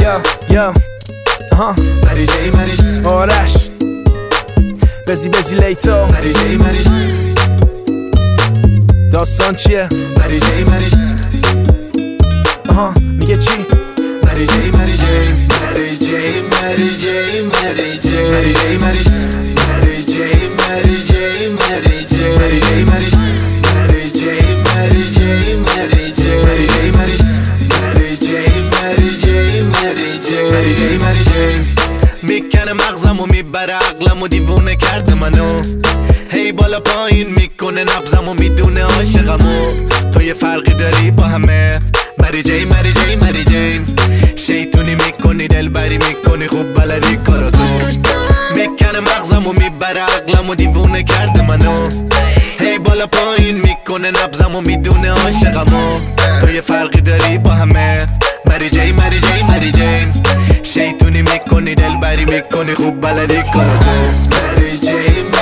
یا مری جی آرش بزی لیتا داستان چیه؟ مری میگه چی؟ مری میکنه مغزمو میبره عقلمو دیوونه کرده منو هی بالا پایین میکنه نبضمو میدونه عاشقمو تو یه فرقی داری با همه مری جی شیطونی میکنی دلبری میکنی خوب بلدی کاراتو میکنه مغزمو میبره عقلمو دیوونه کرده منو هی بالا پایین میکنه نبضمو میدونه عاشقمو تو یه فرقی داری با همه مری جی شیطونی میکنی دلبری میکنی خوب بلدی کاراتو مری جی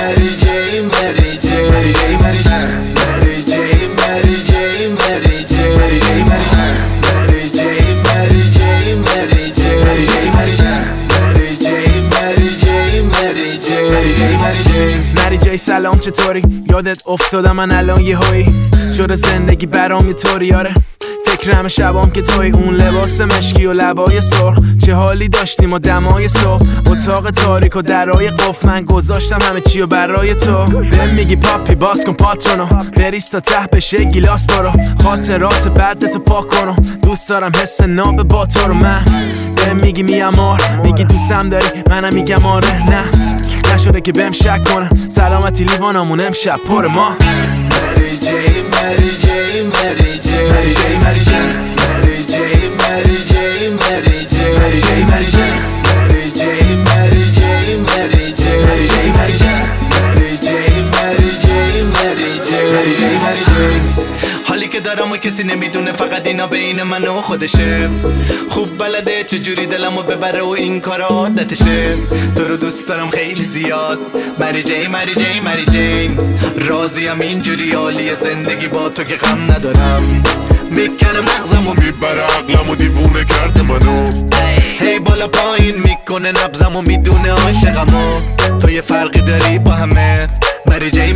مری جی سلام چطوری؟ یادت افتادم من الان یه هایی شده زندگی برام یه طوری آره فکرم شبام که توی اون لباس مشکی و لبای سرخ چه حالی داشتیم و دمای صبح اتاق تاریک و درای قفل من گذاشتم همه چی و برای تو بهم میگی پاپی باز کن پاتونو بریز تا ته بشه گیلاس برو خاطرات بعدتو پاک کنو دوست دارم حس ناب با تو رو من بهم میگی میامار میگی دوستم داری منم میگم آره نه نشده که بهم شک کنم سلامتی لیوانمون امشب پر ما مری جی حالی که دارم و کسی نمیدونه فقط اینا بین من و خودشه خوب بلده چجوری دلمو ببره و این کار عادتشه تو رو دوست دارم خیلی زیاد مری جی راضیم اینجوری عالی زندگی با تو که غم ندارم میکنه مغزمو میبره عقلمو دیوونه کرده منو هی بالا پایین میکنه نبضمو میدونه عاشقمو تو یه فرقی داری با همه مری جی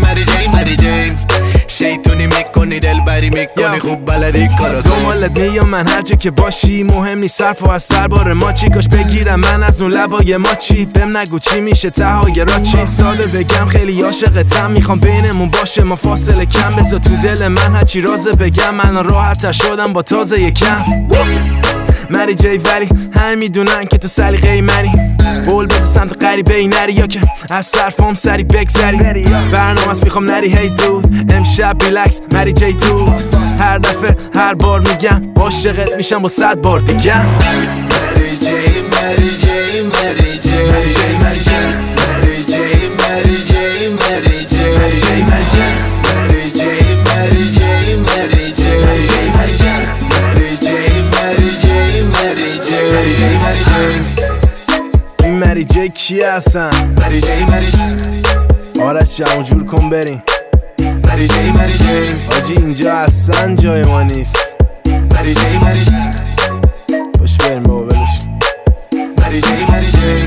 شیطونی میکنی دلبری میکنی خوب بلدی کاراتو دنبالت میام من هر جا که باشی مهم نیست صرف و از سربار ما چی کاش بگیرم من از اون لبای ما چی بهم نگو چی میشه تهای را چی ساده بگم خیلی عاشقتم میخوام بینمون باشه ما فاصله کم بذار تو دل من هرچی رازه بگم من راحت تر شدم با تازه یکم مری جی ولی همه میدونن که تو سلیقه منی بول بده سمت غریبه ای نری یا که از صرفام سری بگذری برنامه‌ست میخوام نری هی زود امشب ریلکس مری جی دود هر دفعه هر بار میگم عاشقت میشم با 100 بار دیگه مری مری جی کی هستن؟ مری جی آرش جمع جور کن بریم مری جی حاجی اینجا اصلا جای ما نیست مری جی باش بریم بابا ولش مری جی